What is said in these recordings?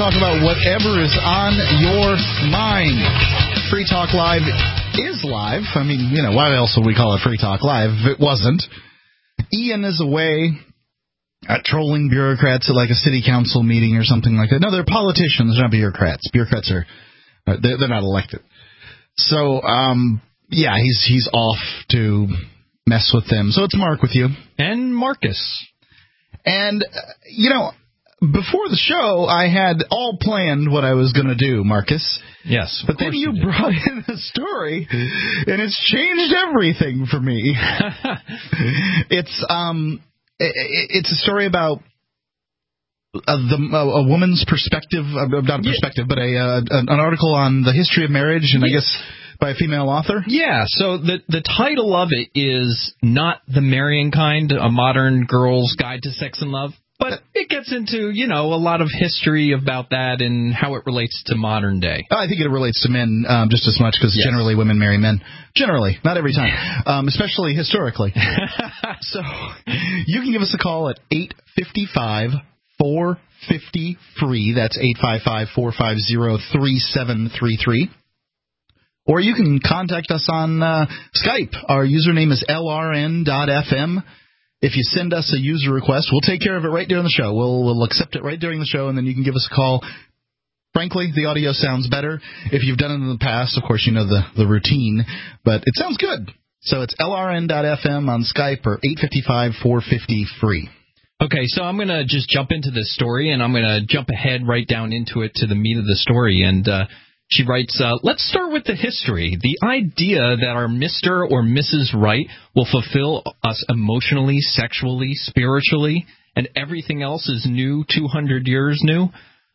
talk about whatever is on your mind. Free Talk Live is live. I mean, why else would we call it Free Talk Live if it wasn't? Ian is away at trolling bureaucrats at like a city council meeting or something like that. No, they're politicians, they're not bureaucrats. Bureaucrats they're not elected. So, he's off to mess with them. So it's Mark with you. And Marcus. And, before the show, I had all planned what I was going to do, Marcus. Yes. But then you brought in a story, and it's changed everything for me. It's a story about a woman's perspective, not a perspective, but an article on the history of marriage, and I guess by a female author? Yeah, so the title of it is Not the Marrying Kind, A Modern Girl's Guide to Sex and Love. But it gets into, a lot of history about that and how it relates to modern day. I think it relates to men just as much because generally women marry men. Generally, not every time, especially historically. So you can give us a call at 855-450-FREE. That's 855-450-3733. Or you can contact us on Skype. Our username is lrn.fm. If you send us a user request, we'll take care of it right during the show. We'll accept it right during the show, and then you can give us a call. Frankly, the audio sounds better. If you've done it in the past, of course, you know the routine, but it sounds good. So it's lrn.fm on Skype or 855-450-FREE. Okay, so I'm going to just jump into this story, and I'm going to jump ahead right down into it to the meat of the story, and she writes, let's start with the history. The idea that our Mr. or Mrs. Right will fulfill us emotionally, sexually, spiritually, and everything else is new, 200 years new,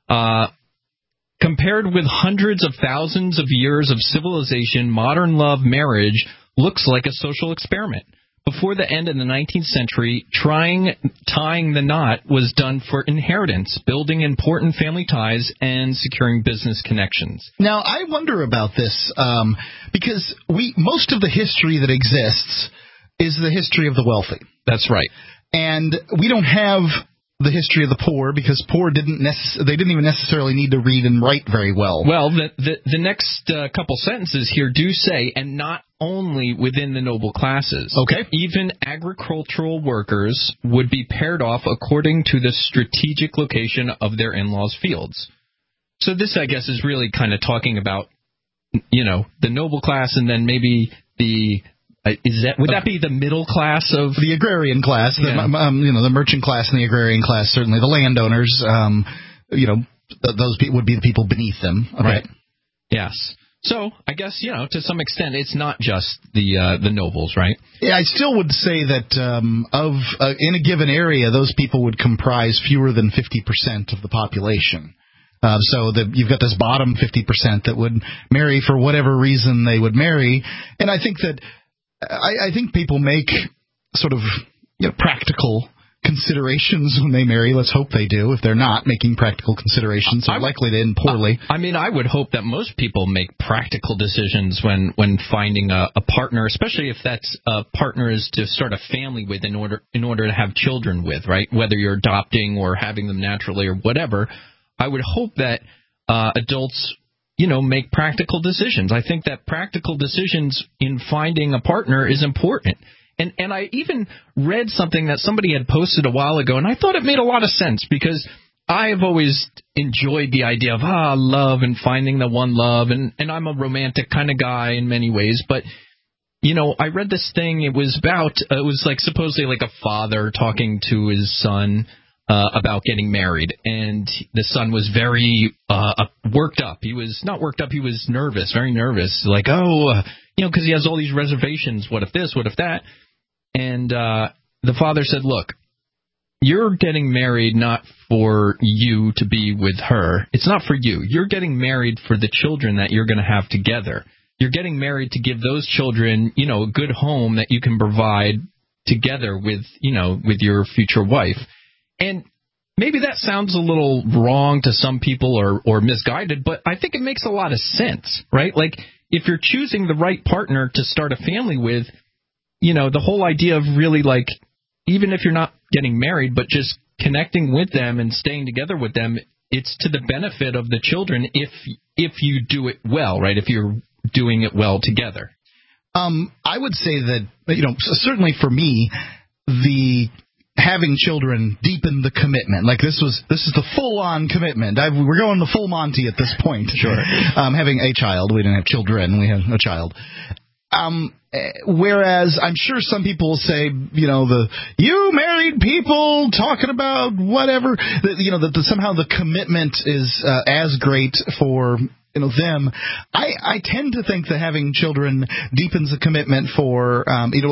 compared with hundreds of thousands of years of civilization, modern love marriage looks like a social experiment. Before the end of the 19th century, tying the knot was done for inheritance, building important family ties, and securing business connections. Now, I wonder about this because most of the history that exists is the history of the wealthy. That's right. And we don't have the history of the poor because poor didn't even necessarily need to read and write very well. Well, the next couple sentences here do say, and not only within the noble classes. Okay. Even agricultural workers would be paired off according to the strategic location of their in-laws' fields. So this, I guess, is really kind of talking about, the noble class and then maybe would that be the middle class of the agrarian class? Yeah. The merchant class and the agrarian class, certainly the landowners. Those would be the people beneath them. Okay. Right. Yes. So I guess to some extent it's not just the nobles, right? Yeah, I still would say that in a given area, those people would comprise fewer than 50% of the population. So you've got this bottom 50% that would marry for whatever reason they would marry, and I think that. I think people make sort of practical considerations when they marry. Let's hope they do. If they're not making practical considerations, they're likely to end poorly. I would hope that most people make practical decisions when finding a partner, especially if that's a partner is to start a family with in order to have children with, right? Whether you're adopting or having them naturally or whatever, I would hope that adults make practical decisions. I think that practical decisions in finding a partner is important. And I even read something that somebody had posted a while ago, and I thought it made a lot of sense because I have always enjoyed the idea of love and finding the one love, and I'm a romantic kind of guy in many ways, but I read this thing. It was like supposedly like a father talking to his son about getting married, and the son was very worked up. He was not worked up, he was nervous, very nervous, like, because he has all these reservations. What if this? What if that? And the father said, look, you're getting married not for you to be with her. It's not for you. You're getting married for the children that you're going to have together. You're getting married to give those children, a good home that you can provide together with your future wife. And maybe that sounds a little wrong to some people or misguided, but I think it makes a lot of sense, right? Like, if you're choosing the right partner to start a family with, the whole idea of really, like, even if you're not getting married, but just connecting with them and staying together with them it's to the benefit of the children if you do it well, right? If you're doing it well together. I would say that, certainly for me, the having children deepened the commitment. Like this is the full-on commitment. We're going the full Monty at this point. Sure. Having a child. We didn't have children. We had a child. Whereas I'm sure some people will say, you married people talking about whatever, that somehow the commitment is as great for them. I tend to think that having children deepens the commitment for,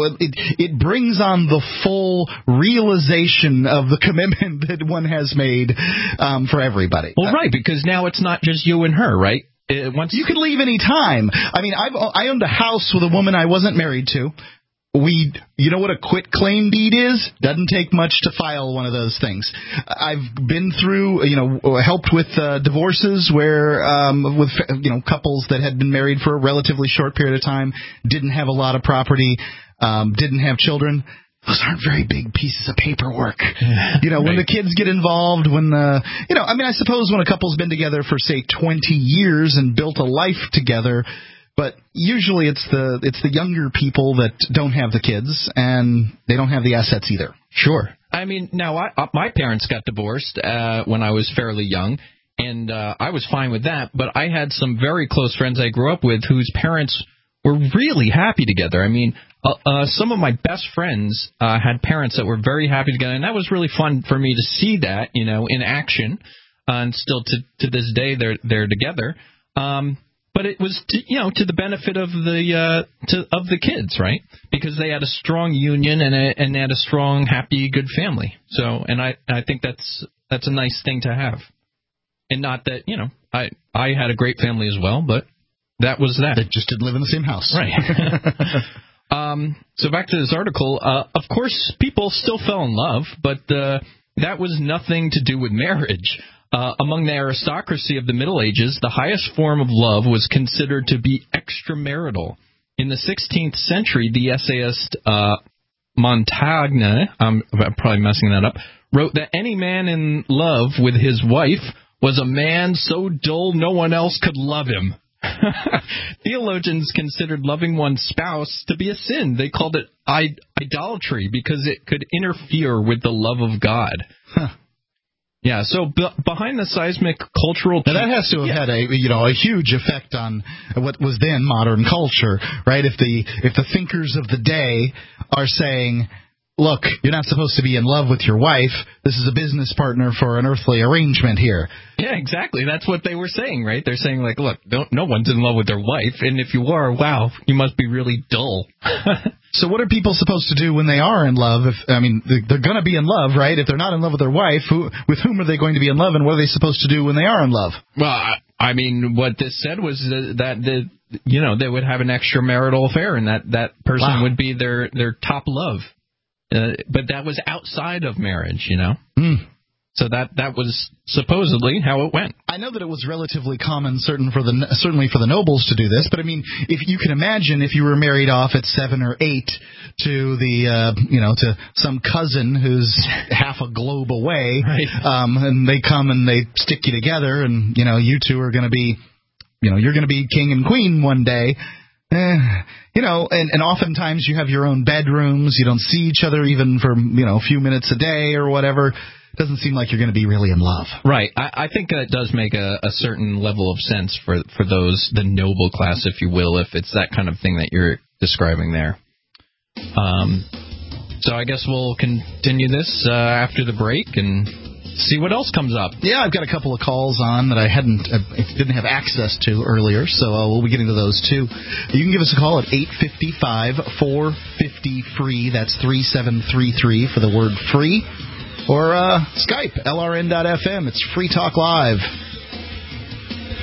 it brings on the full realization of the commitment that one has made for everybody. Well, right, because now it's not just you and her, right? You could leave any time. I mean, I owned a house with a woman I wasn't married to. You know what a quitclaim deed is? Doesn't take much to file one of those things. I've been through, helped with divorces where, with couples that had been married for a relatively short period of time, didn't have a lot of property, didn't have children. Those aren't very big pieces of paperwork. When the kids get involved, I suppose when a couple's been together for, say, 20 years and built a life together, but usually it's the younger people that don't have the kids, and they don't have the assets either. Sure. I mean, now, my parents got divorced when I was fairly young, and I was fine with that, but I had some very close friends I grew up with whose parents were really happy together. I mean, some of my best friends had parents that were very happy together, and that was really fun for me to see that, in action. And still to this day, they're together. But it was to the benefit of the kids, right? Because they had a strong union and they had a strong, happy, good family. So, and I think that's a nice thing to have. And not that I had a great family as well, but that was that. They just didn't live in the same house, right? So back to this article. Of course, people still fell in love, but that was nothing to do with marriage. Among the aristocracy of the Middle Ages, the highest form of love was considered to be extramarital. In the 16th century, the essayist Montaigne, I'm probably messing that up, wrote that any man in love with his wife was a man so dull no one else could love him. Theologians considered loving one's spouse to be a sin. They called it idolatry because it could interfere with the love of God. Huh. Yeah, so behind the seismic cultural... Now that has to have had a huge effect on what was then modern culture, right? If the thinkers of the day are saying, look, you're not supposed to be in love with your wife. This is a business partner for an earthly arrangement here. Yeah, exactly. That's what they were saying, right? They're saying, like, look, no one's in love with their wife, and if you are, wow, you must be really dull. So what are people supposed to do when they are in love? They're going to be in love, right? If they're not in love with their wife, with whom are they going to be in love, and what are they supposed to do when they are in love? Well, I mean, what this said was that they would have an extramarital affair, and that person would be their top love. But that was outside of marriage, So that was supposedly how it went. I know that it was relatively common, certainly for the nobles to do this. But I mean, if you can imagine, if you were married off at 7 or 8 to to some cousin who's half a globe away, right. And they come and they stick you together, and you two are going to be, you're going to be king and queen one day. And oftentimes you have your own bedrooms. You don't see each other even for a few minutes a day or whatever. Doesn't seem like you're going to be really in love. Right. I think that does make a certain level of sense for the noble class, if you will, if it's that kind of thing that you're describing there. So I guess we'll continue this after the break and see what else comes up. Yeah, I've got a couple of calls on that I didn't have access to earlier, so we'll be getting to those too. You can give us a call at 855-450-FREE. That's 3733 for the word free. Or Skype, LRN.FM. It's Free Talk Live.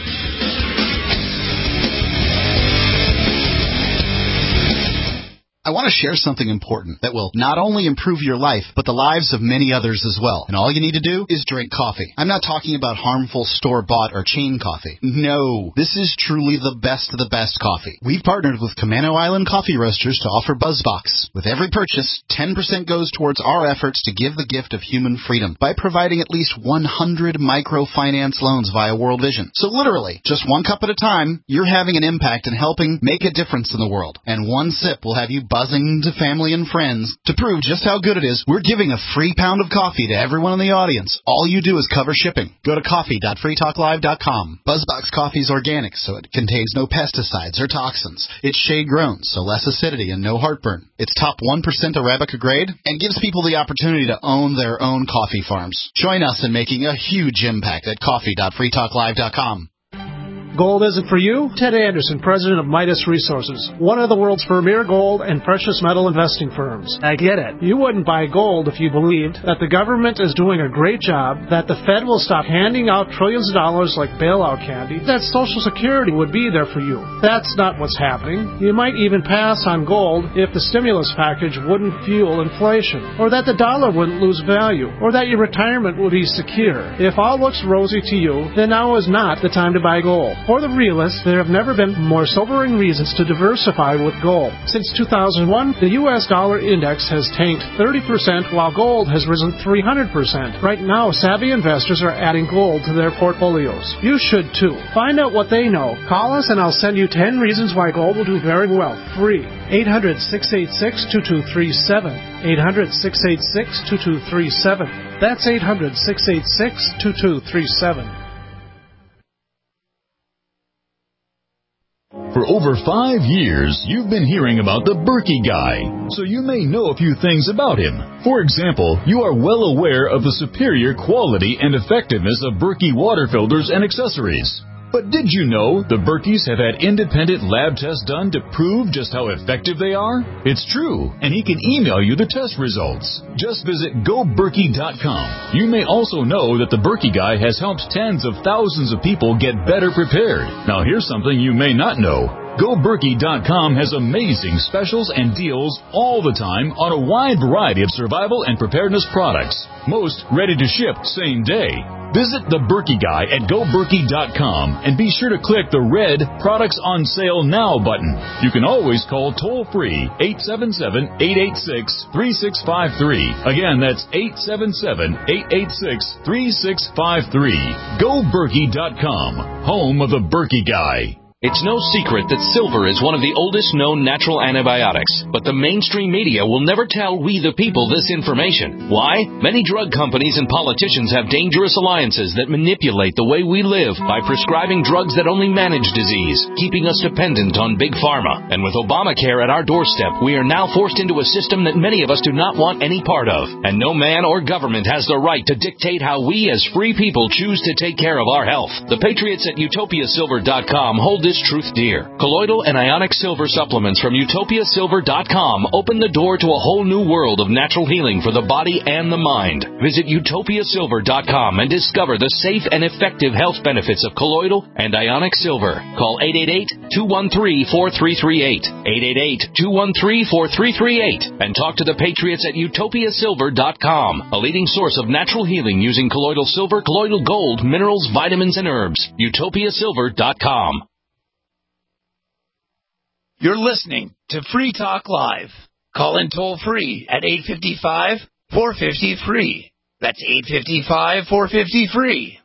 I want to share something important that will not only improve your life, but the lives of many others as well. And all you need to do is drink coffee. I'm not talking about harmful store-bought or chain coffee. No, this is truly the best of the best coffee. We've partnered with Camano Island Coffee Roasters to offer BuzzBox. With every purchase, 10% goes towards our efforts to give the gift of human freedom by providing at least 100 microfinance loans via World Vision. So literally, just one cup at a time, you're having an impact and helping make a difference in the world. And one sip will have you buzzing to family and friends. To prove just how good it is, we're giving a free pound of coffee to everyone in the audience. All you do is cover shipping. Go to coffee.freetalklive.com. BuzzBox coffee is organic, so it contains no pesticides or toxins. It's shade-grown, so less acidity and no heartburn. It's top 1% Arabica grade and gives people the opportunity to own their own coffee farms. Join us in making a huge impact at coffee.freetalklive.com. Gold isn't for you? Ted Anderson, president of Midas Resources, one of the world's premier gold and precious metal investing firms. I get it. You wouldn't buy gold if you believed that the government is doing a great job, that the Fed will stop handing out trillions of dollars like bailout candy, that Social Security would be there for you. That's not what's happening. You might even pass on gold if the stimulus package wouldn't fuel inflation, or that the dollar wouldn't lose value, or that your retirement would be secure. If all looks rosy to you, then now is not the time to buy gold. For the realists, there have never been more sobering reasons to diversify with gold. Since 2001, the U.S. dollar index has tanked 30%, while gold has risen 300%. Right now, savvy investors are adding gold to their portfolios. You should too. Find out what they know. Call us and I'll send you 10 reasons why gold will do very well. Free. 800-686-2237. 800-686-2237. That's 800-686-2237. For over 5 years, you've been hearing about the Berkey Guy, so you may know a few things about him. For example, you are well aware of the superior quality and effectiveness of Berkey water filters and accessories. But did you know the Berkeys have had independent lab tests done to prove just how effective they are? It's true, and he can email you the test results. Just visit GoBerkey.com. You may also know that the Berkey Guy has helped tens of thousands of people get better prepared. Now here's something you may not know. GoBerkey.com has amazing specials and deals all the time on a wide variety of survival and preparedness products. Most ready to ship same day. Visit the Berkey Guy at GoBerkey.com and be sure to click the red Products on Sale Now button. You can always call toll-free 877-886-3653. Again, that's 877-886-3653. GoBerkey.com, home of the Berkey Guy. It's no secret that silver is one of the oldest known natural antibiotics, but the mainstream media will never tell we the people this information. Why? Many drug companies and politicians have dangerous alliances that manipulate the way we live by prescribing drugs that only manage disease, keeping us dependent on big pharma. And with Obamacare at our doorstep, we are now forced into a system that many of us do not want any part of. And no man or government has the right to dictate how we as free people choose to take care of our health. The patriots at utopiasilver.com hold this truth dear. Colloidal and ionic silver supplements from utopiasilver.com open the door to a whole new world of natural healing for the body and the mind. Visit utopiasilver.com and discover the safe and effective health benefits of colloidal and ionic silver. Call 888-213-4338. 888-213-4338 and talk to the patriots at utopiasilver.com, a leading source of natural healing using colloidal silver, colloidal gold, minerals, vitamins, and herbs. utopiasilver.com. You're listening to Free Talk Live. Call in toll-free at 855-450-FREE. That's 855-450-FREE.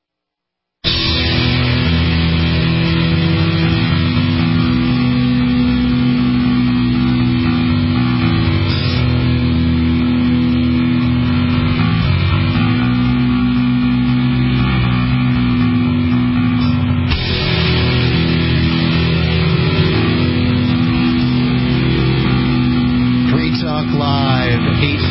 Live,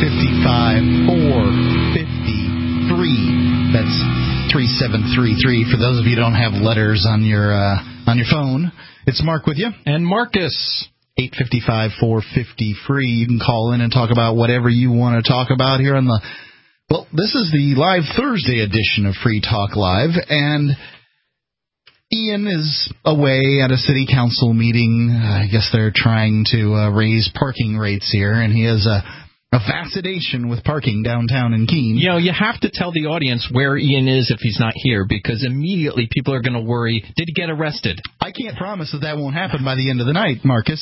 855-453. That's 3733. For those of you who don't have letters on your phone, it's Mark with you. And Marcus. 855-450-FREE. You can call in and talk about whatever you want to talk about here on the... Well, this is the live Thursday edition of Free Talk Live, and Ian is away at a city council meeting. I guess they're trying to raise parking rates here, and he has a fascination with parking downtown in Keene. You know, you have to tell the audience where Ian is if he's not here, because immediately people are going to worry, did he get arrested? I can't promise that won't happen by the end of the night, Marcus.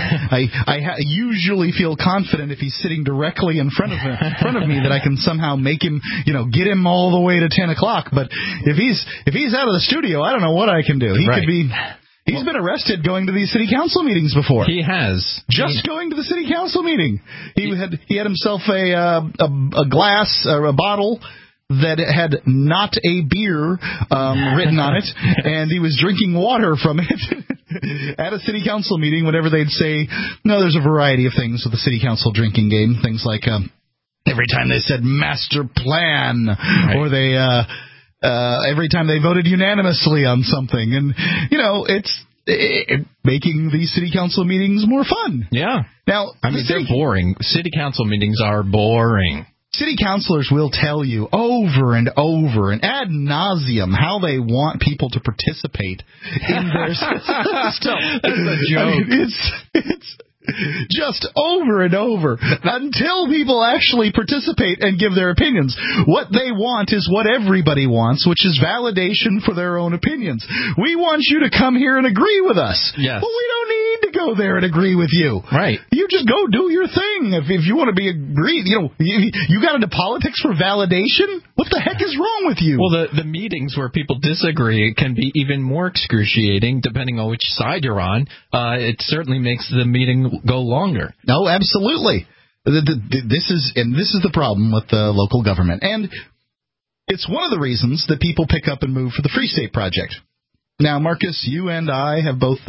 I usually feel confident if he's sitting directly in front of me that I can somehow make him, get him all the way to 10 o'clock. But if he's out of the studio, I don't know what I can do. He could be... He's been arrested going to these city council meetings before. He has. Going to the city council meeting. He had himself a glass or a bottle that had not a beer written on it, and he was drinking water from it at a city council meeting whenever they'd say, no, there's a variety of things with the city council drinking game. Things like every time they said master plan, right. Or they... every time they voted unanimously on something. And, it's making these city council meetings more fun. Yeah. Now, they're boring. City council meetings are boring. City councilors will tell you over and over and ad nauseum how they want people to participate in their stuff. That's a joke. It's just over and over until people actually participate and give their opinions. What they want is what everybody wants, which is validation for their own opinions. We want you to come here and agree with us. Yes. Well, we don't need to go there and agree with you. Right. You just go do your thing. If you want to be agreed, you got into politics for validation? What the heck is wrong with you? Well, the meetings where people disagree can be even more excruciating depending on which side you're on. It certainly makes the meeting go longer. No, absolutely. This is the problem with the local government, and it's one of the reasons that people pick up and move for the Free State Project. Now, Marcus, you and I have both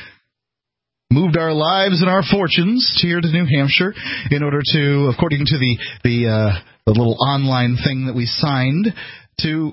moved our lives and our fortunes here to New Hampshire in order to, according to the little online thing that we signed, to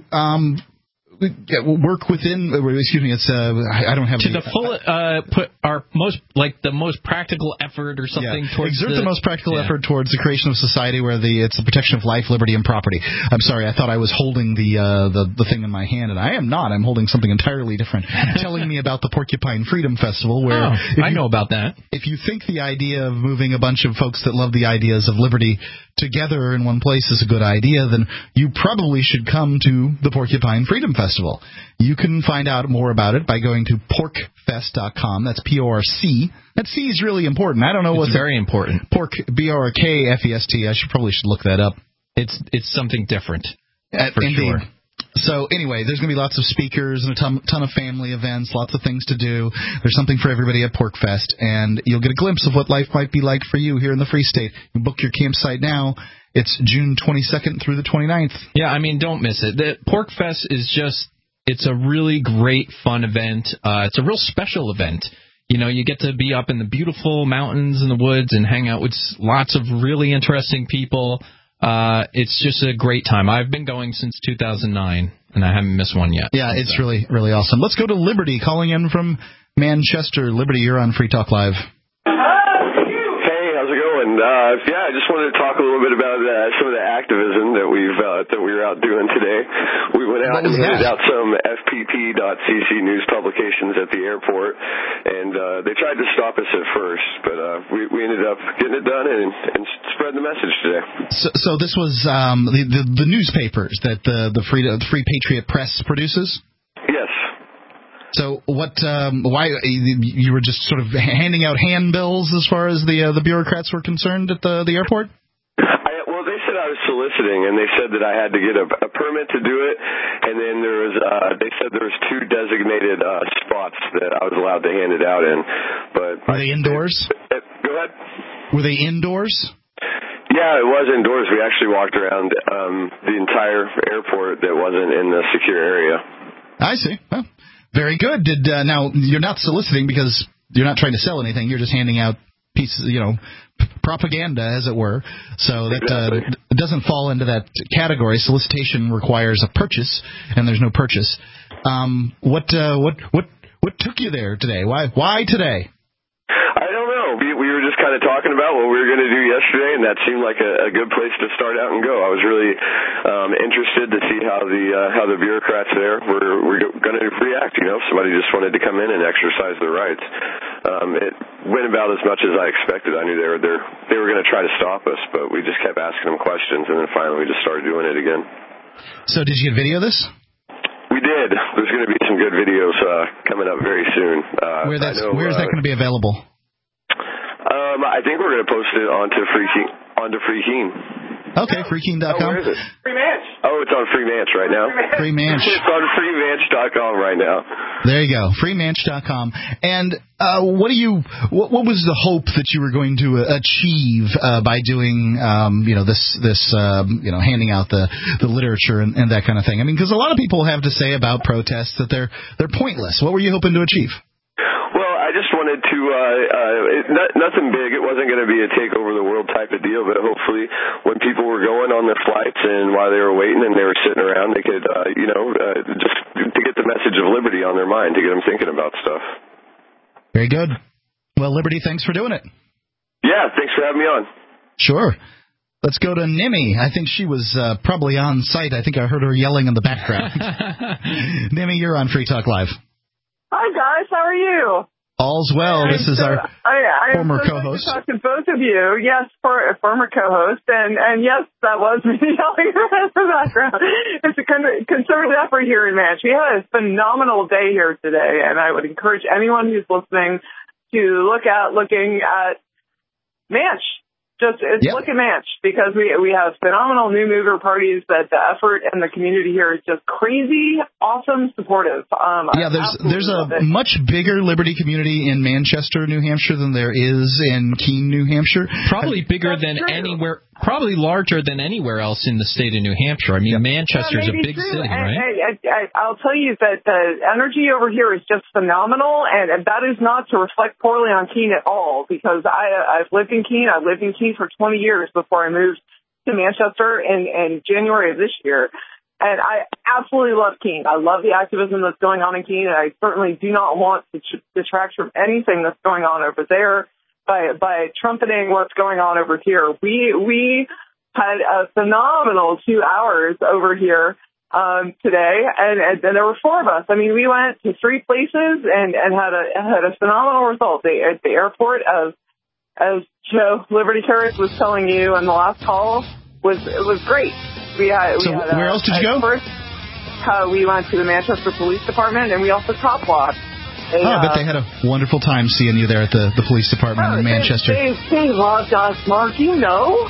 work within. Excuse me. It's I don't have to the full put our the most practical effort or something towards exert the most practical effort towards the creation of society where it's the protection of life, liberty, and property. I'm sorry, I thought I was holding the thing in my hand, and I am not. I'm holding something entirely different. Telling me about the Porcupine Freedom Festival, where I know about that. If you think the idea of moving a bunch of folks that love the ideas of liberty together in one place is a good idea, then you probably should come to the Porcupine Freedom Festival. You can find out more about it by going to porkfest.com. That's P-O-R-C. That C is really important. I don't know what's very important. Pork, B-R-K-F-E-S-T. I should probably look that up. It's something different, for indeed. Sure. So anyway, there's going to be lots of speakers and a ton of family events, lots of things to do. There's something for everybody at PorkFest, and you'll get a glimpse of what life might be like for you here in the Free State. You book your campsite now. It's June 22nd through the 29th. Yeah, don't miss it. The PorkFest is it's a really great, fun event. It's a real special event. You get to be up in the beautiful mountains and the woods and hang out with lots of really interesting people. It's just a great time. I've been going since 2009, and I haven't missed one yet. Yeah, it's really, really awesome. Let's go to Liberty, calling in from Manchester. Liberty, you're on Free Talk Live. Hey, how's it going? I just wanted to talk a little bit about some of the activism that we were out doing today. We went out and handed out some FPP.cc news publications at the airport, and they tried to stop us at first, but we ended up getting it done and spreading the message today. So this was the newspapers that the Free Patriot Press produces? Yes. So why you were just sort of handing out handbills as far as the bureaucrats were concerned at the airport? Well, they said I was soliciting, and they said that I had to get a permit to do it, and then they said there was 2 designated spots that I was allowed to hand it out in. But were they indoors? Go ahead. Were they indoors? Yeah, it was indoors. We actually walked around the entire airport that wasn't in the secure area. I see. Well, very good. Now, you're not soliciting because you're not trying to sell anything. You're just handing out pieces, propaganda, as it were. So that it doesn't fall into that category. Solicitation requires a purchase, and there's no purchase. What took you there today? Why today? I don't know. We were just kind kind of talking about what we were going to do yesterday, and that seemed like a good place to start out and go. I was really interested to see how the bureaucrats there were going to react. You know, if somebody just wanted to come in and exercise their rights. It went about as much as I expected. I knew they were going to try to stop us, but we just kept asking them questions, and then finally we just started doing it again. So did you video this? We did. There's going to be some good videos coming up very soon. Where is that going to be available? I think we're going to post it onto Freekeen. Okay, Freekeen.com. Oh, where is it? Free Manch. Oh, it's on Free Manch right now. Free Manch. It's on freemanch.com right now. There you go, freemanch.com. And what was the hope that you were going to achieve by doing this handing out the literature and that kind of thing? I mean, because a lot of people have to say about protests that they're pointless. What were you hoping to achieve? I just wanted to, nothing big. It wasn't going to be a take over the world type of deal, but hopefully when people were going on their flights and while they were waiting and they were sitting around, they could, just to get the message of liberty on their mind, to get them thinking about stuff. Very good. Well, Liberty, thanks for doing it. Yeah, thanks for having me on. Sure. Let's go to Nimi. I think she was probably on site. I think I heard her yelling in the background. Nimi, you're on Free Talk Live. Hi, guys. How are you? All's well. This is our former co-host. I to both of you. Yes, for a former co-host. And yes, that was me yelling in the background. It's a conservative effort here in Manch. We had a phenomenal day here today, and I would encourage anyone who's listening to looking at Manch. Look at Manch, because we have phenomenal new mover parties that the effort and the community here is just crazy, awesome, supportive. There's a much bigger Liberty community in Manchester, New Hampshire than there is in Keene, New Hampshire. Probably bigger than anywhere. Probably larger than anywhere else in the state of New Hampshire. I mean, Manchester is a big city, right? I'll tell you that the energy over here is just phenomenal, and that is not to reflect poorly on Keene at all, because I've lived in Keene. I lived in Keene for 20 years before I moved to Manchester in January of this year. And I absolutely love Keene. I love the activism that's going on in Keene, and I certainly do not want to detract from anything that's going on over there by trumpeting what's going on over here. We had a phenomenal 2 hours over here today, and there were 4 of us. I mean, we went to 3 places and had a phenomenal result. At the airport, as Joe Liberty Terrorist was telling you in the last call, was great. Where else did you go? First, we went to the Manchester Police Department, and we also top walked. I bet they had a wonderful time seeing you there at the police department in Manchester. They loved us, Mark. You know.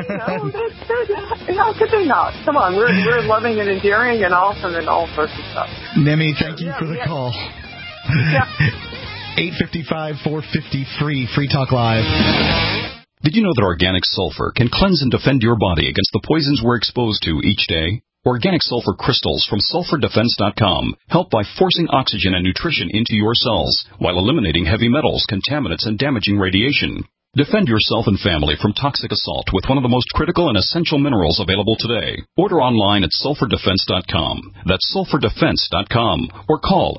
How could they not? Come on, we're loving and endearing and awesome and all sorts of stuff. Nemi, thank you for the call. Yeah. 855-450-FREE, Free Talk Live. Did you know that organic sulfur can cleanse and defend your body against the poisons we're exposed to each day? Organic sulfur crystals from SulfurDefense.com help by forcing oxygen and nutrition into your cells while eliminating heavy metals, contaminants, and damaging radiation. Defend yourself and family from toxic assault with one of the most critical and essential minerals available today. Order online at SulfurDefense.com. That's SulfurDefense.com. Or call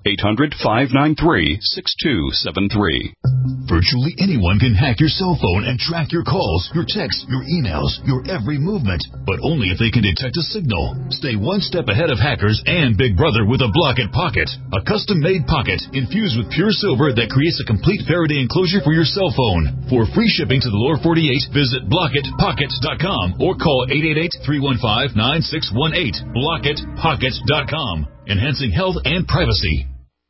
800-593-6273. Virtually anyone can hack your cell phone and track your calls, your texts, your emails, your every movement. But only if they can detect a signal. Stay one step ahead of hackers and Big Brother with a Blockit Pocket. A custom-made pocket infused with pure silver that creates a complete Faraday enclosure for your cell phone. For free shipping to the lower 48, visit BlockitPockets.com or call 888-315-9618. BlockitPockets.com. Enhancing health and privacy.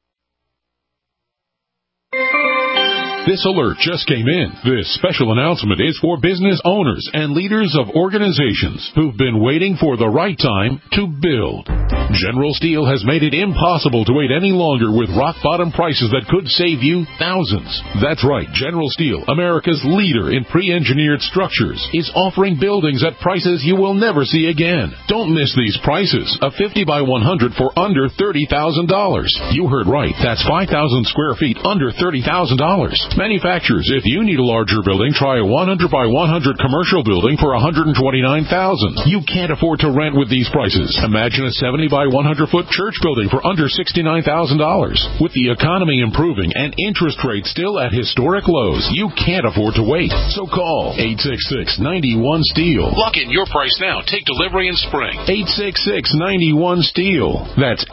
This alert just came in. This special announcement is for business owners and leaders of organizations who've been waiting for the right time to build. General Steel has made it impossible to wait any longer with rock-bottom prices that could save you thousands. That's right. General Steel, America's leader in pre-engineered structures, is offering buildings at prices you will never see again. Don't miss these prices. A 50 by 100 for under $30,000. You heard right. That's 5,000 square feet under $30,000. Manufacturers, if you need a larger building, try a 100 by 100 commercial building for $129,000. You can't afford to rent with these prices. Imagine a 70 by by 100-foot church building for under $69,000. With the economy improving and interest rates still at historic lows, you can't afford to wait. So call 866-91-STEEL. Lock in your price now. Take delivery in spring. 866-91-STEEL. That's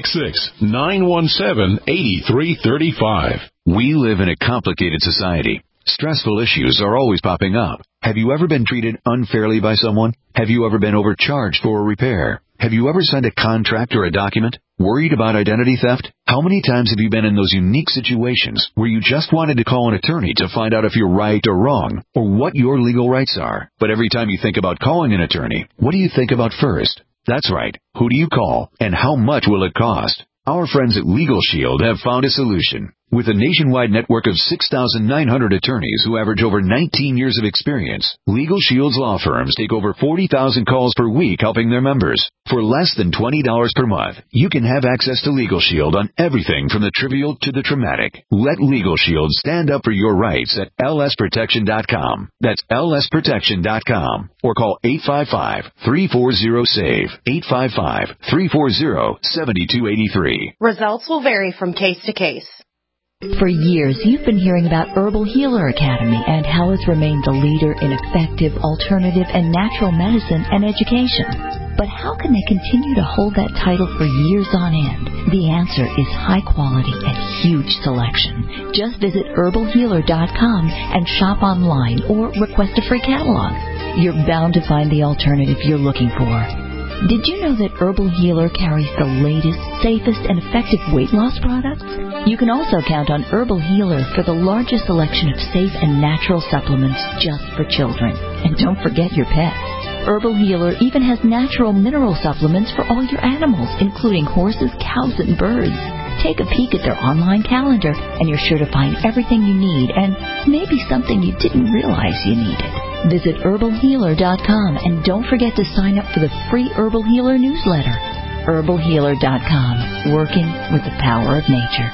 866-917-8335. We live in a complicated society. Stressful issues are always popping up. Have you ever been treated unfairly by someone? Have you ever been overcharged for a repair? Have you ever signed a contract or a document? Worried about identity theft? How many times have you been in those unique situations where you just wanted to call an attorney to find out if you're right or wrong, or what your legal rights are? But every time you think about calling an attorney, what do you think about first? That's right. Who do you call, and how much will it cost? Our friends at Legal Shield have found a solution. With a nationwide network of 6,900 attorneys who average over 19 years of experience, Legal Shield's law firms take over 40,000 calls per week helping their members. For less than $20 per month, you can have access to Legal Shield on everything from the trivial to the traumatic. Let Legal Shield stand up for your rights at lsprotection.com. That's lsprotection.com. Or call 855-340-SAVE. 855-340-7283. Results will vary from case to case. For years, you've been hearing about Herbal Healer Academy and how it's remained the leader in effective, alternative, and natural medicine and education. But how can they continue to hold that title for years on end? The answer is high quality and huge selection. Just visit herbalhealer.com and shop online or request a free catalog. You're bound to find the alternative you're looking for. Did you know that Herbal Healer carries the latest, safest, and effective weight loss products? You can also count on Herbal Healer for the largest selection of safe and natural supplements just for children. And don't forget your pets. Herbal Healer even has natural mineral supplements for all your animals, including horses, cows, and birds. Take a peek at their online calendar, and you're sure to find everything you need and maybe something you didn't realize you needed. Visit herbalhealer.com and don't forget to sign up for the free Herbal Healer newsletter. herbalhealer.com, working with the power of nature.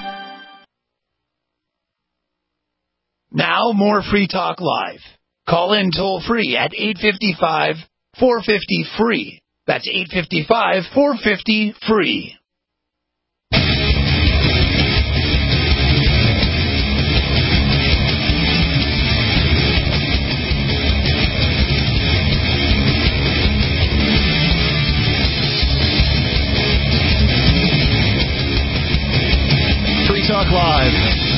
Now more Free Talk Live. Call in toll free at 855-450-FREE. That's 855-450-FREE. Talk Live,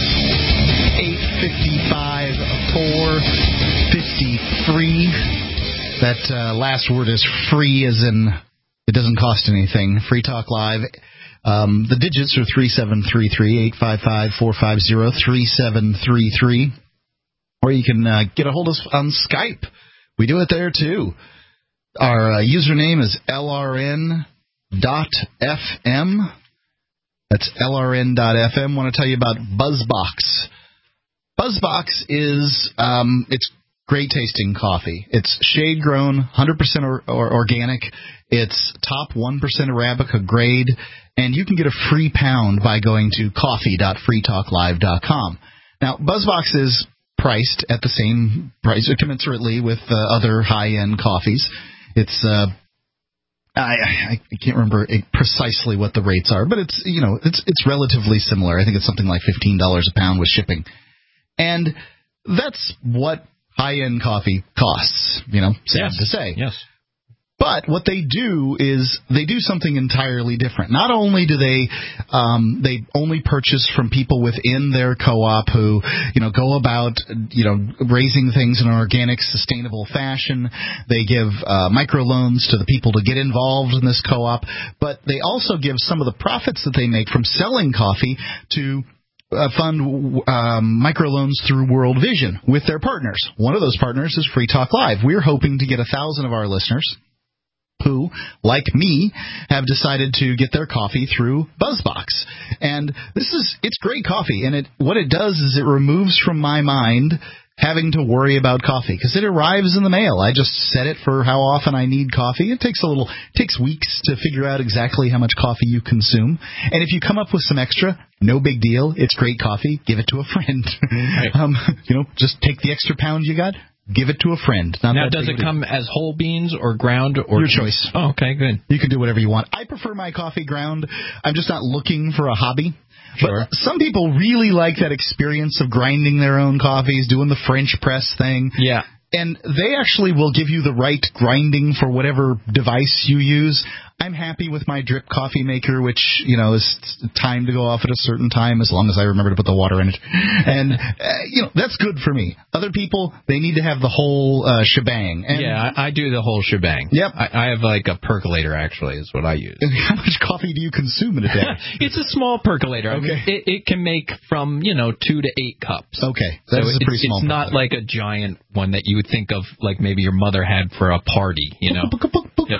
855-450-FREE. That last word is free, as in it doesn't cost anything. Free Talk Live. The digits are 3733, 855-450-3733. Or you can get a hold of us on Skype. We do it there, too. Our username is LRN.FM. That's LRN.FM. I want to tell you about BuzzBox. BuzzBox is it's great tasting coffee. It's shade grown, 100% organic. It's top 1% Arabica grade, and you can get a free pound by going to coffee.freetalklive.com. Now, BuzzBox is priced at the same price, commensurately with other high-end coffees. It's I can't remember precisely what the rates are, but it's relatively similar. I think it's something like $15 a pound with shipping, and that's what high-end coffee costs. Sad to say. Yes. But what they do is they do something entirely different. Not only do they only purchase from people within their co-op who, go about, raising things in an organic, sustainable fashion. They give microloans to the people to get involved in this co-op. But they also give some of the profits that they make from selling coffee to fund microloans through World Vision with their partners. One of those partners is Free Talk Live. We're hoping to get 1,000 of our listeners who, like me, have decided to get their coffee through BuzzBox. And it's great coffee, and what it does is it removes from my mind having to worry about coffee, because it arrives in the mail. I just set it for how often I need coffee. It takes weeks to figure out exactly how much coffee you consume. And if you come up with some extra, no big deal. It's great coffee. Give it to a friend. Right. Just take the extra pound you got. give it to a friend. Now, does it come as whole beans or ground or your choice? Oh, okay, good. You can do whatever you want. I prefer my coffee ground. I'm just not looking for a hobby. Sure. But some people really like that experience of grinding their own coffees, doing the French press thing. Yeah. And they actually will give you the right grinding for whatever device you use. I'm happy with my drip coffee maker, which, is timed to go off at a certain time as long as I remember to put the water in it. And, that's good for me. Other people, they need to have the whole shebang. And yeah, I do the whole shebang. Yep. I have like a percolator, actually, is what I use. How much coffee do you consume in a day? It's a small percolator. Okay. I mean, it can make from, 2 to 8 cups. Okay. That's a pretty small It's not like a giant one that you would think of like maybe your mother had for a party, Yep.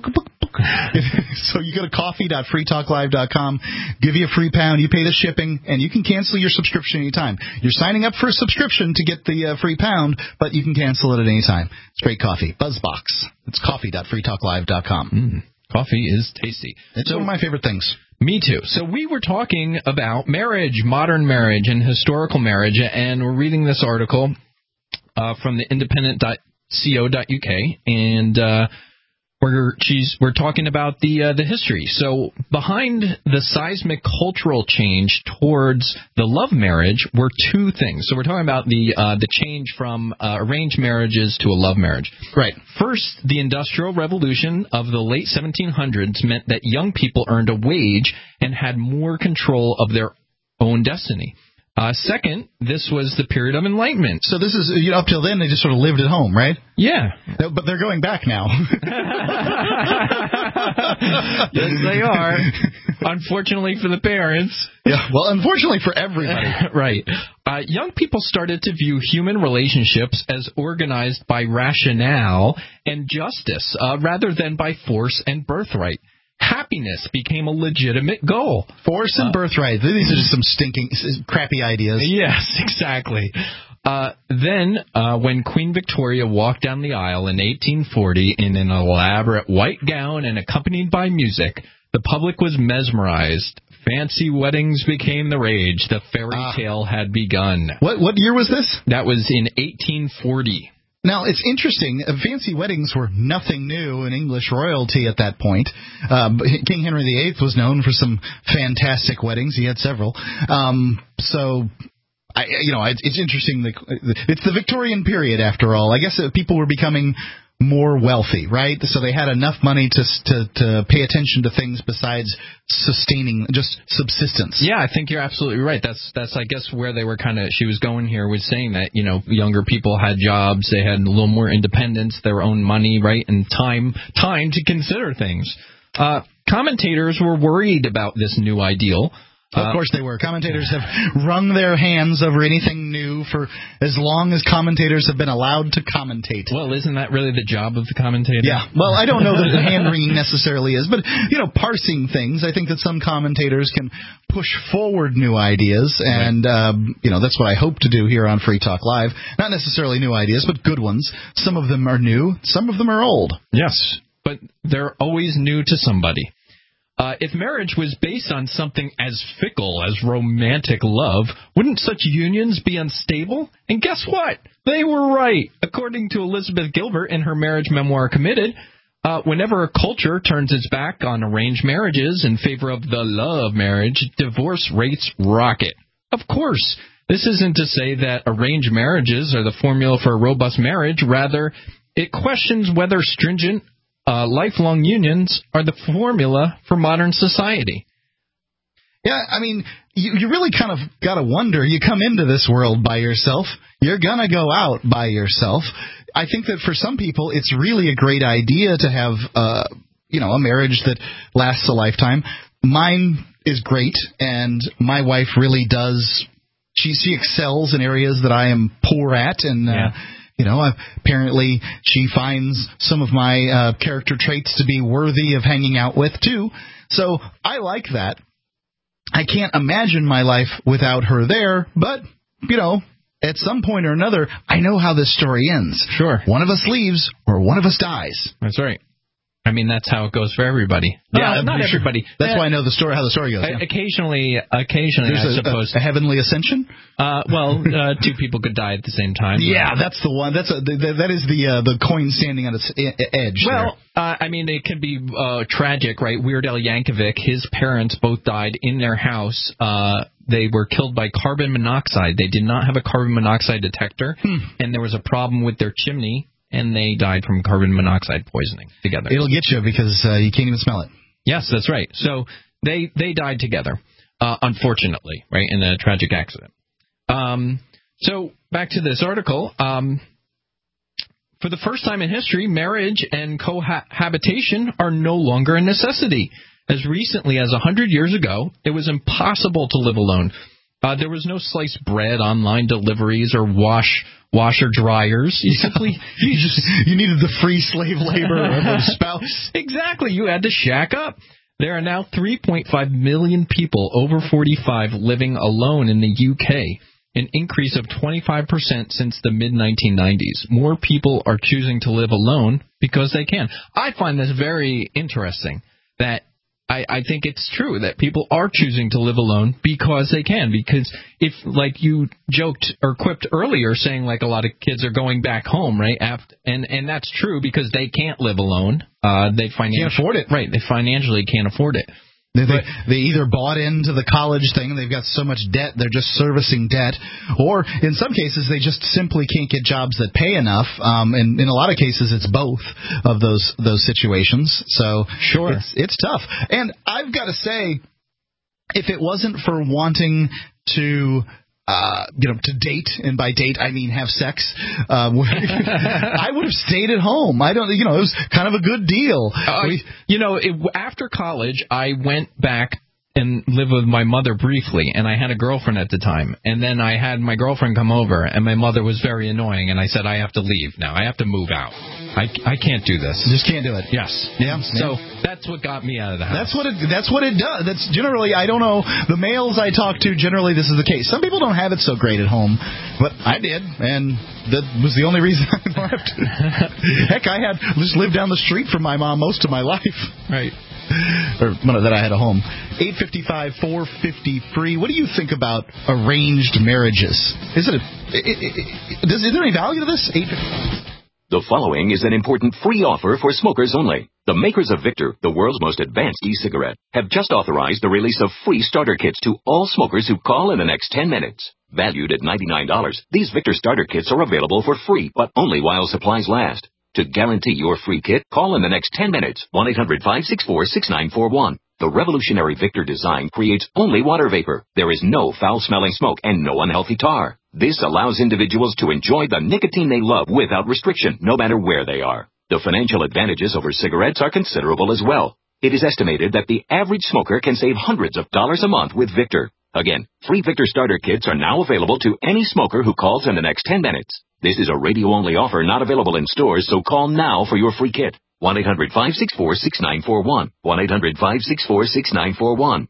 So you go to coffee.freetalklive.com, give you a free pound, you pay the shipping, and you can cancel your subscription anytime. You're signing up for a subscription to get the free pound, but you can cancel it at any time. It's great coffee. Buzzbox. It's coffee.freetalklive.com. Coffee is tasty. It's one of my favorite things. Me too. So we were talking about marriage, modern marriage, and historical marriage, and we're reading this article from the independent.co.uk, and we're talking about the history. So behind the seismic cultural change towards the love marriage were two things. So we're talking about the change from arranged marriages to a love marriage. Right. First, the Industrial Revolution of the late 1700s meant that young people earned a wage and had more control of their own destiny. Second, this was the period of Enlightenment. So this is, up till then, they just sort of lived at home, right? Yeah. But they're going back now. Yes, they are. Unfortunately for the parents. Yeah, well, unfortunately for everybody. Right. Young people started to view human relationships as organized by rationale and justice, rather than by force and birthright. Happiness became a legitimate goal. Force and birthright. These are just some stinking, crappy ideas. Yes, exactly. Then, when Queen Victoria walked down the aisle in 1840 in an elaborate white gown and accompanied by music, the public was mesmerized. Fancy weddings became the rage. The fairy tale had begun. What year was this? That was in 1840. Now, it's interesting. Fancy weddings were nothing new in English royalty at that point. King Henry VIII was known for some fantastic weddings. He had several. It's interesting. It's the Victorian period, after all. I guess people were becoming more wealthy, right? So they had enough money to pay attention to things besides sustaining just subsistence. Yeah, I think you're absolutely right. That's I guess where they were she was going here was saying that, younger people had jobs, they had a little more independence, their own money, right, and time to consider things. Commentators were worried about this new ideal. Of course they were. Commentators have wrung their hands over anything new for as long as commentators have been allowed to commentate. Well, isn't that really the job of the commentator? Yeah. Well, I don't know that the hand-wringing necessarily is, but, parsing things, I think that some commentators can push forward new ideas, and, that's what I hope to do here on Free Talk Live. Not necessarily new ideas, but good ones. Some of them are new, some of them are old. Yes, but they're always new to somebody. If marriage was based on something as fickle as romantic love, wouldn't such unions be unstable? And guess what? They were right. According to Elizabeth Gilbert in her marriage memoir, Committed, whenever a culture turns its back on arranged marriages in favor of the love marriage, divorce rates rocket. Of course, this isn't to say that arranged marriages are the formula for a robust marriage. Rather, it questions whether stringent lifelong unions are the formula for modern society. Yeah, I mean, you really kind of got to wonder. You come into this world by yourself. You're going to go out by yourself. I think that for some people, it's really a great idea to have, a marriage that lasts a lifetime. Mine is great, and my wife really does. She excels in areas that I am poor at, and apparently she finds some of my character traits to be worthy of hanging out with, too. So I like that. I can't imagine my life without her there, but, at some point or another, I know how this story ends. Sure. One of us leaves or one of us dies. That's right. I mean, that's how it goes for everybody. Yeah, not everybody. That's why I know the story. How the story goes. Occasionally, there's I suppose a heavenly ascension. Two people could die at the same time. Yeah, that's the one. That is the coin standing on its edge. Well, I mean, it can be tragic, right? Weird Al Yankovic, his parents both died in their house. They were killed by carbon monoxide. They did not have a carbon monoxide detector, and there was a problem with their chimney. And they died from carbon monoxide poisoning together. It'll get you because you can't even smell it. Yes, that's right. So they died together, unfortunately, right, in a tragic accident. So back to this article. For the first time in history, marriage and cohabitation are no longer a necessity. As recently as 100 years ago, it was impossible to live alone. There was no sliced bread, online deliveries, or washer dryers. You needed the free slave labor of a spouse. Exactly. You had to shack up. There are now 3.5 million people over 45 living alone in the UK, an increase of 25% since the mid-1990s. More people are choosing to live alone because they can. I find this very interesting, that I think it's true that people are choosing to live alone because they can. Because if, like you joked or quipped earlier, saying like a lot of kids are going back home, right? And that's true because they can't live alone. They can't afford it. Right. They financially can't afford it. They either bought into the college thing, they've got so much debt, they're just servicing debt, or in some cases they just simply can't get jobs that pay enough, and in a lot of cases it's both of those situations. So sure, it's tough. And I've got to say, if it wasn't for wanting to to date, and by date I mean have sex, I would have stayed at home. It was kind of a good deal. After college, I went back and lived with my mother briefly, and I had a girlfriend at the time. And then I had my girlfriend come over, and my mother was very annoying, and I said, I have to leave now. I have to move out. I can't do this. Just can't do it. Yes. Yeah. So that's what got me out of the house. That's what it does. That's generally, I don't know, the males I talk to, generally this is the case. Some people don't have it so great at home, but I did, and that was the only reason I left. Heck, I had just lived down the street from my mom most of my life. Right. Or that I had a home. 855-450-FREE. What do you think about arranged marriages? Is there any value to this? 855. The following is an important free offer for smokers only. The makers of Victor, the world's most advanced e-cigarette, have just authorized the release of free starter kits to all smokers who call in the next 10 minutes. Valued at $99, these Victor starter kits are available for free, but only while supplies last. To guarantee your free kit, call in the next 10 minutes, 1-800-564-6941. The revolutionary Victor design creates only water vapor. There is no foul-smelling smoke and no unhealthy tar. This allows individuals to enjoy the nicotine they love without restriction, no matter where they are. The financial advantages over cigarettes are considerable as well. It is estimated that the average smoker can save hundreds of dollars a month with Victor. Again, free Victor starter kits are now available to any smoker who calls in the next 10 minutes. This is a radio-only offer not available in stores, so call now for your free kit. 1-800-564-6941. 1-800-564-6941.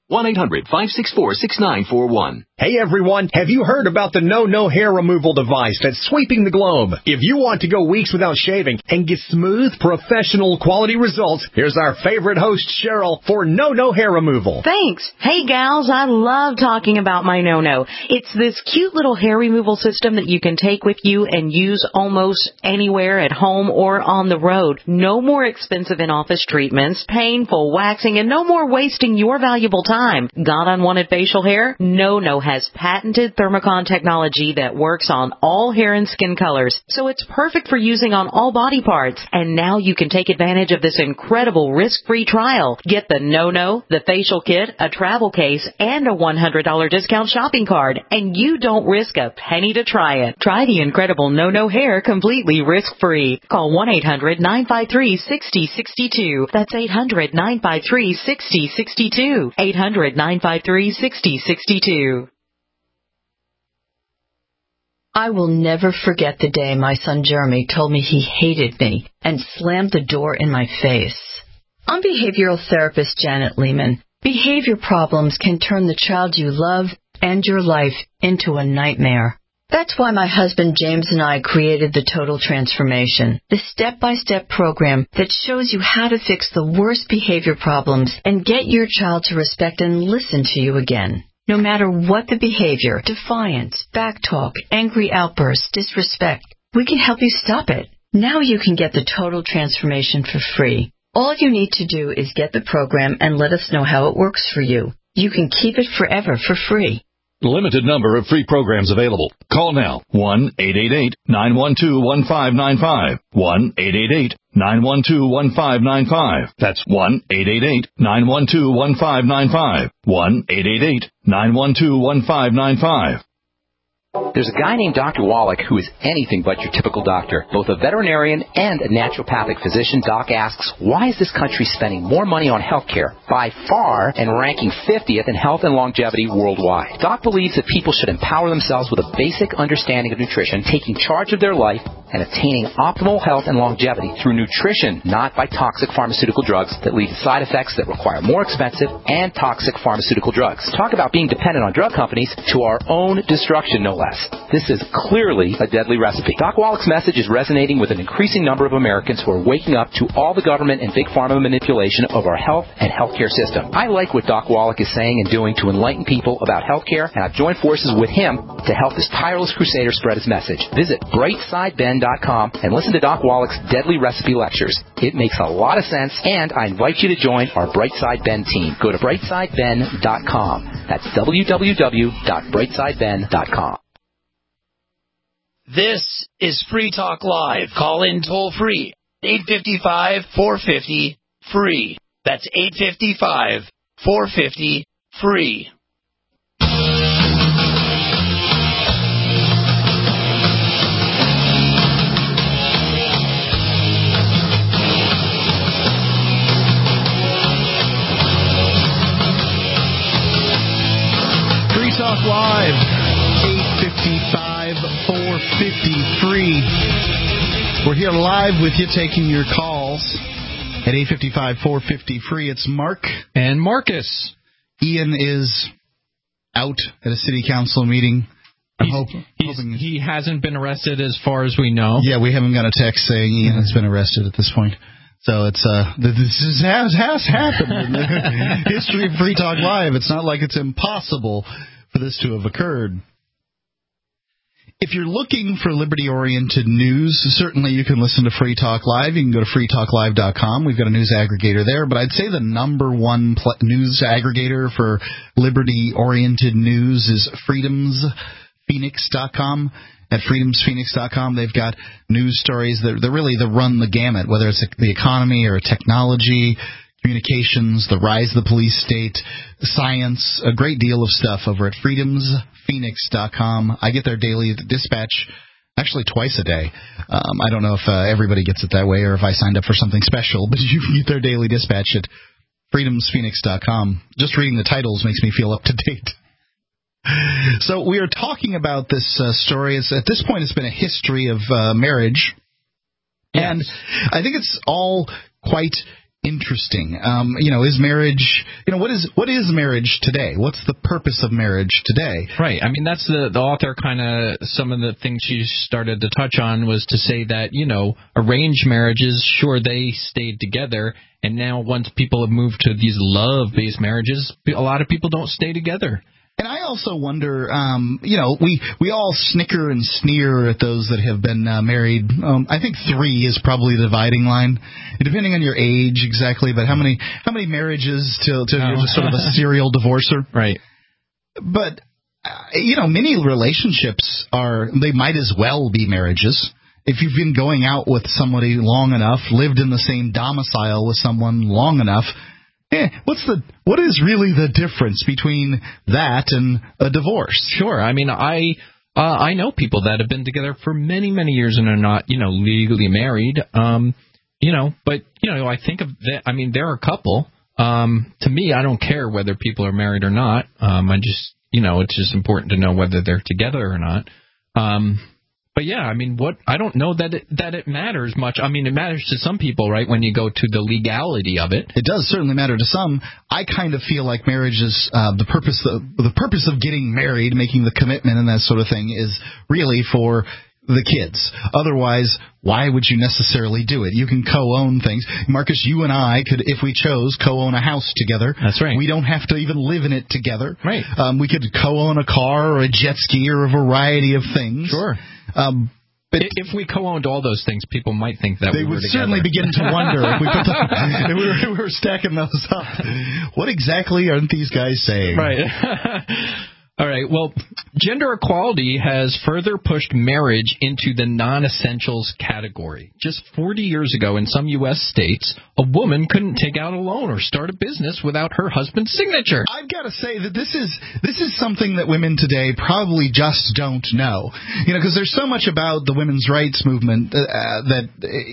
1-800-564-6941. Hey everyone, have you heard about the No Hair Removal device that's sweeping the globe? If you want to go weeks without shaving and get smooth, professional quality results, here's our favorite host, Cheryl, for No Hair Removal. Thanks. Hey gals, I love talking about my No. It's this cute little hair removal system that you can take with you and use almost anywhere at home or on the road. No more expensive in-office treatments, painful waxing, and no more wasting your valuable time. Got unwanted facial hair? No has patented Thermocon technology that works on all hair and skin colors, so it's perfect for using on all body parts. And now you can take advantage of this incredible risk-free trial. Get the No, the facial kit, a travel case, and a $100 discount shopping card, and you don't risk a penny to try it. Try the incredible No hair completely risk-free. Call 1-800-953-6062. That's 800-953-6062. 800-953-6062. I will never forget the day my son Jeremy told me he hated me and slammed the door in my face. I'm behavioral therapist Janet Lehman. Behavior problems can turn the child you love and your life into a nightmare. That's why my husband James and I created the Total Transformation, the step-by-step program that shows you how to fix the worst behavior problems and get your child to respect and listen to you again. No matter what the behavior, defiance, backtalk, angry outbursts, disrespect, we can help you stop it. Now you can get the Total Transformation for free. All you need to do is get the program and let us know how it works for you. You can keep it forever for free. Limited number of free programs available. Call now. 1-888-912-1595. 1-888-912-1595. That's 1-888-912-1595. 1-888-912-1595. There's a guy named Dr. Wallach who is anything but your typical doctor. Both a veterinarian and a naturopathic physician, Doc asks, why is this country spending more money on health care by far and ranking 50th in health and longevity worldwide? Doc believes that people should empower themselves with a basic understanding of nutrition, taking charge of their life, and attaining optimal health and longevity through nutrition, not by toxic pharmaceutical drugs that lead to side effects that require more expensive and toxic pharmaceutical drugs. Talk about being dependent on drug companies to our own destruction, no less. This is clearly a deadly recipe. Doc Wallach's message is resonating with an increasing number of Americans who are waking up to all the government and big pharma manipulation of our health and healthcare system. I like what Doc Wallach is saying and doing to enlighten people about healthcare, and I've joined forces with him to help this tireless crusader spread his message. Visit brightsideben.com and listen to Doc Wallach's deadly recipe lectures. It makes a lot of sense, and I invite you to join our Brightside Ben team. Go to brightsideben.com. That's www.brightsideben.com. This is Free Talk Live. Call in toll free. 855-450-FREE. That's 855-450-FREE. Free Talk Live. 855-450-FREE. We're here live with you, taking your calls at 855-450-FREE. It's Mark. And Marcus. Ian is out at a city council meeting. He hasn't been arrested as far as we know. Yeah, we haven't got a text saying Ian has been arrested at this point. So it's this has happened in the history of Free Talk Live. It's not like it's impossible for this to have occurred. If you're looking for liberty-oriented news, certainly you can listen to Free Talk Live. You can go to freetalklive.com. We've got a news aggregator there. But I'd say the number one news aggregator for liberty-oriented news is freedomsphoenix.com. At freedomsphoenix.com, they've got news stories that run the gamut, whether it's the economy or technology, communications, the rise of the police state, science, a great deal of stuff over at freedomsphoenix.com. I get their daily dispatch actually twice a day. I don't know if everybody gets it that way or if I signed up for something special, but you can get their daily dispatch at freedomsphoenix.com. Just reading the titles makes me feel up to date. So we are talking about this story. At this point, it's been a history of marriage. Yes. And I think it's all quite interesting. Is marriage, what is marriage today? What's the purpose of marriage today? Right. I mean, that's the author kind of, some of the things she started to touch on was to say that, arranged marriages, sure, they stayed together. And now once people have moved to these love-based marriages, a lot of people don't stay together. And I also wonder, we all snicker and sneer at those that have been married. I think 3 is probably the dividing line, depending on your age exactly. But how many marriages till you're just sort of a serial divorcer? Right. But many relationships they might as well be marriages. If you've been going out with somebody long enough, lived in the same domicile with someone long enough. What is really the difference between that and a divorce? Sure. I mean, I know people that have been together for many, many years and are not, legally married. But I think of that. I mean, they're a couple. To me, I don't care whether people are married or not. I just, it's just important to know whether they're together or not. But yeah, I mean, I don't know that it matters much. I mean, it matters to some people, right, when you go to the legality of it. It does certainly matter to some. I kind of feel like marriage is the purpose of getting married, making the commitment and that sort of thing is really for the kids. Otherwise, why would you necessarily do it? You can co-own things. Marcus, you and I could, if we chose, co-own a house together. That's right. We don't have to even live in it together. Right. We could co-own a car or a jet ski or a variety of things. Sure. But if we co-owned all those things, people might think that they we were would together. certainly begin to wonder if we put if we were stacking those up. What exactly aren't these guys saying? Right. All right. Well, gender equality has further pushed marriage into the non-essentials category. Just 40 years ago, in some U.S. states, a woman couldn't take out a loan or start a business without her husband's signature. I've got to say that this is something that women today probably just don't know. You know, because there's so much about the women's rights movement that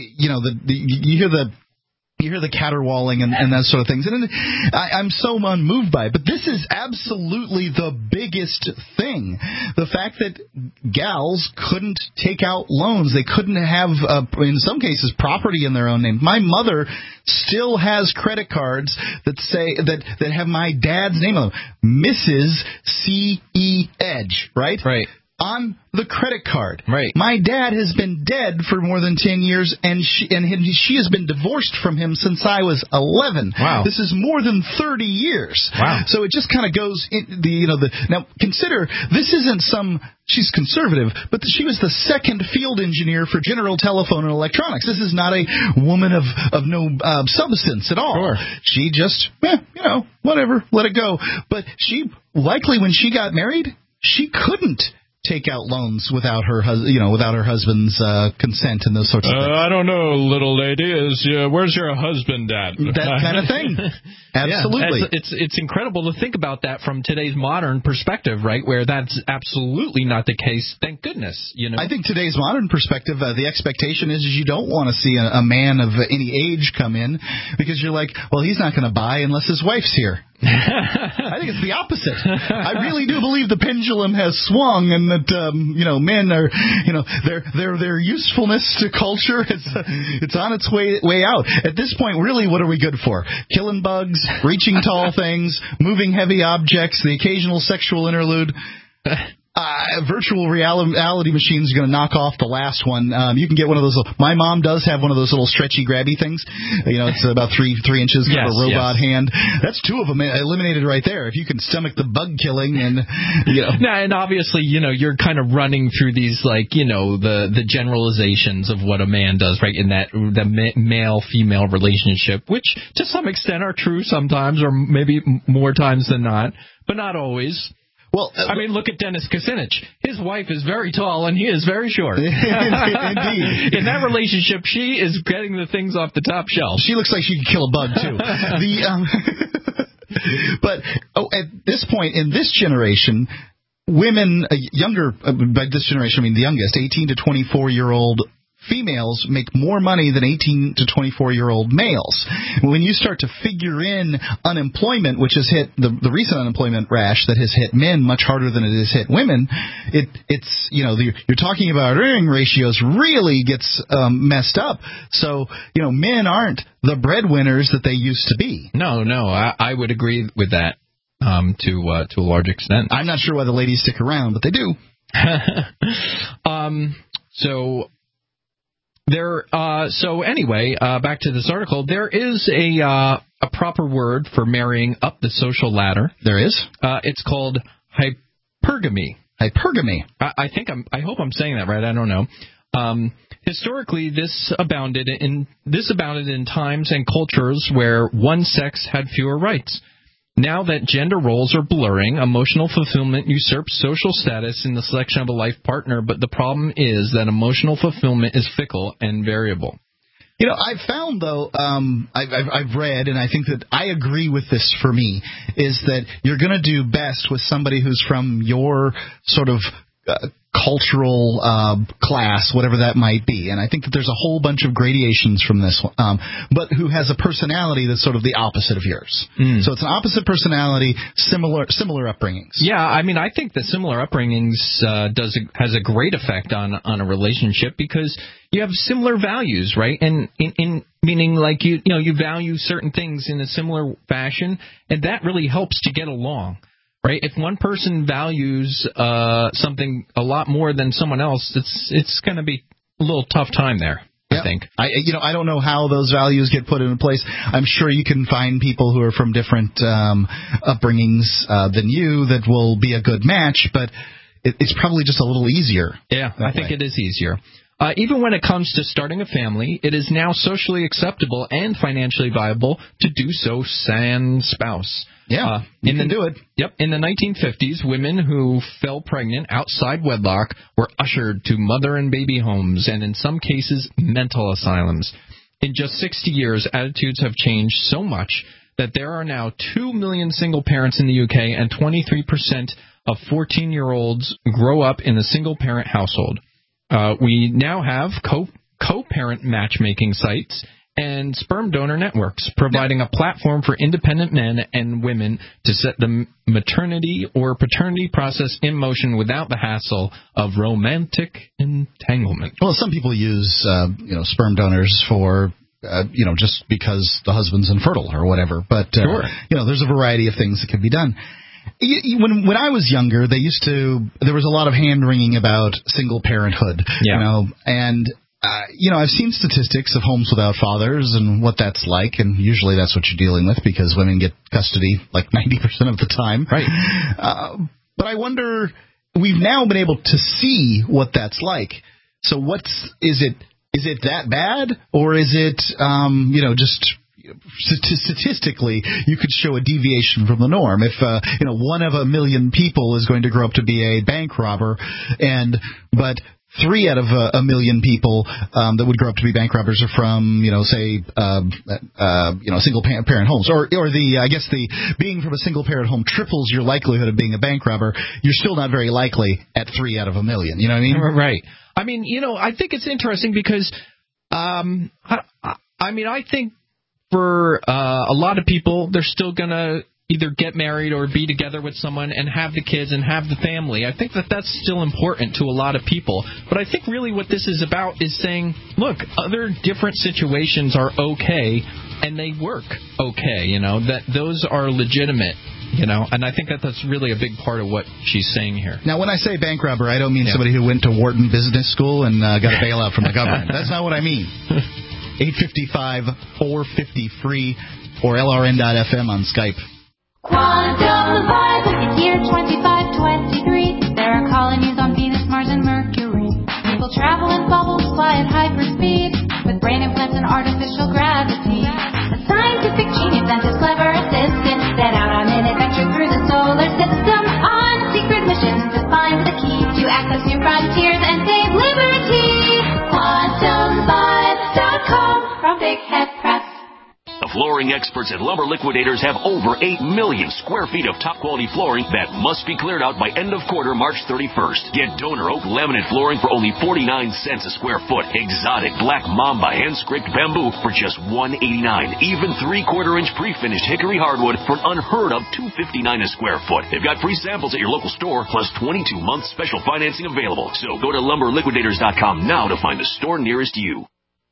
you hear the caterwauling and that sort of things. And I'm so unmoved by it. But this is absolutely the biggest thing. The fact that gals couldn't take out loans. They couldn't have, in some cases, property in their own name. My mother still has credit cards that say that have my dad's name on them. Mrs. C.E. Edge, right? Right. On the credit card. Right. My dad has been dead for more than 10 years, and she has been divorced from him since I was 11. Wow. This is more than 30 years. Wow. So it just kind of goes in now consider this isn't she's conservative, but she was the second field engineer for General Telephone and Electronics. This is not a woman of no substance at all. Sure. She just, whatever, let it go. But she likely when she got married, she couldn't take out loans without her husband's consent and those sorts of things. I don't know, little lady. Where's your husband at? That kind of thing. Absolutely. Yeah, it's incredible to think about that from today's modern perspective, right? Where that's absolutely not the case. Thank goodness. I think today's modern perspective, the expectation is you don't want to see a man of any age come in because you're like, well, he's not going to buy unless his wife's here. I think it's the opposite. I really do believe the pendulum has swung, and that men are their usefulness to culture it's on its way out. At this point, really, what are we good for? Killing bugs, reaching tall things, moving heavy objects, the occasional sexual interlude. Virtual reality machines are going to knock off the last one. You can get one of those. My mom does have one of those little stretchy grabby things. It's about 3 inches, kind of a robot hand. That's 2 of them eliminated right there. If you can stomach the bug killing and and obviously you're kind of running through these the generalizations of what a man does, right? In that the male-female relationship, which to some extent are true sometimes, or maybe more times than not, but not always. Well, I mean, look at Dennis Kucinich. His wife is very tall and he is very short. Indeed. In that relationship, she is getting the things off the top shelf. She looks like she could kill a bug, too. But at this point, in this generation, women, younger, by this generation, I mean the youngest, 18 to 24-year-old females make more money than 18 to 24-year-old males. When you start to figure in unemployment, which has hit the recent unemployment rash that has hit men much harder than it has hit women, you're talking about earning ratios really gets messed up. So, men aren't the breadwinners that they used to be. No, I would agree with that to a large extent. I'm not sure why the ladies stick around, but they do. So anyway, back to this article. There is a proper word for marrying up the social ladder. There is. It's called hypergamy. Hypergamy. I hope I'm saying that right. I don't know. Historically, this abounded in times and cultures where one sex had fewer rights. Now that gender roles are blurring, emotional fulfillment usurps social status in the selection of a life partner, but the problem is that emotional fulfillment is fickle and variable. I've found, though, I've read, and I think that I agree with this for me, is that you're going to do best with somebody who's from your sort of cultural class, whatever that might be. And I think that there's a whole bunch of gradations from this, but who has a personality that's sort of the opposite of yours. So it's an opposite personality, similar upbringings. Yeah, I mean, I think the similar upbringings has a great effect on a relationship because you have similar values, right? And in meaning like you value certain things in a similar fashion, and that really helps to get along. Right, if one person values something a lot more than someone else, it's going to be a little tough time there. I think. I don't know how those values get put into place. I'm sure you can find people who are from different upbringings than you that will be a good match, but it's probably just a little easier. Yeah, I think it is easier. Even when it comes to starting a family, it is now socially acceptable and financially viable to do so sans spouse. Yeah, you can do it. Yep. In the 1950s, women who fell pregnant outside wedlock were ushered to mother and baby homes and, in some cases, mental asylums. In just 60 years, attitudes have changed so much that there are now 2 million single parents in the UK, and 23% of 14-year-olds grow up in a single-parent household. We now have co-parent matchmaking sites and sperm donor networks, providing a platform for independent men and women to set the maternity or paternity process in motion without the hassle of romantic entanglement. Well, some people use sperm donors for just because the husband's infertile or whatever. But sure. There's a variety of things that can be done. When I was younger, there was a lot of hand-wringing about single parenthood, and I've seen statistics of homes without fathers and what that's like, and usually that's what you're dealing with because women get custody like 90% of the time. Right. But I wonder, we've now been able to see what that's like. So is it that bad, or is it, just statistically, you could show a deviation from the norm. If 1 of a million people is going to grow up to be a bank robber, but 3 out of a million people that would grow up to be bank robbers are from, single parent homes, or the being from a single parent home triples your likelihood of being a bank robber. You're still not very likely at 3 out of a million. You know what I mean? Right. I mean, I think it's interesting because, I think for a lot of people, they're still going to either get married or be together with someone and have the kids and have the family. I think that's still important to a lot of people. But I think really what this is about is saying, look, other different situations are okay and they work okay, that those are legitimate. And I think that's really a big part of what she's saying here. Now, when I say bank robber, I don't mean somebody who went to Wharton Business School and got a bailout from the government. That's not what I mean. 855-450-FREE or LRN.FM on Skype. Quantum Vibe, it's year 2523. There are colonies on Venus, Mars, and Mercury. People travel in bubbles, fly at hyperspeed, with brain implants and artificial gravity. A scientific genius and his clever assistant set out on an adventure through the solar system on secret missions to find the key to access new frontiers and save liberty. QuantumVibe.com from Big Head Press. The flooring experts at Lumber Liquidators have over 8 million square feet of top-quality flooring that must be cleared out by end of quarter March 31st. Get donor oak laminate flooring for only 49 cents a square foot. Exotic black mamba hand-scraped bamboo for just $1.89. Even 3/4-inch pre-finished hickory hardwood for an unheard of $2.59 a square foot. They've got free samples at your local store, plus 22 months special financing available. So go to LumberLiquidators.com now to find the store nearest you.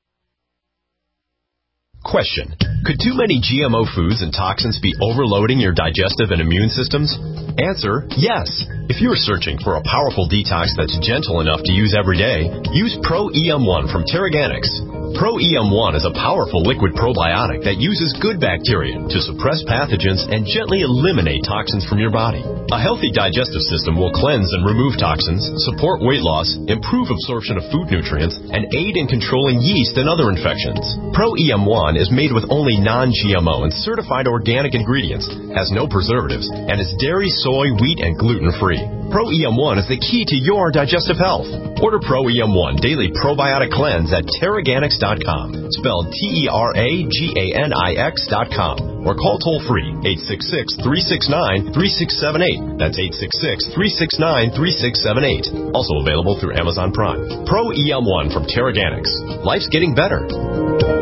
Question: could too many GMO foods and toxins be overloading your digestive and immune systems? Answer: yes. If you're searching for a powerful detox that's gentle enough to use every day, use Pro EM1 from Terraganics. Pro EM1 is a powerful liquid probiotic that uses good bacteria to suppress pathogens and gently eliminate toxins from your body. A healthy digestive system will cleanse and remove toxins, support weight loss, improve absorption of food nutrients, and aid in controlling yeast and other infections. Pro EM1 is made with only non-GMO and certified organic ingredients, has no preservatives, and is dairy, soy, wheat, and gluten-free. Pro EM1 is the key to your digestive health. Order Pro EM1 Daily Probiotic Cleanse at Teraganix.com, spelled Teraganix.com, or call toll-free 866-369-3678. That's 866-369-3678. Also available through Amazon Prime. Pro EM1 from Teraganix. Life's getting better.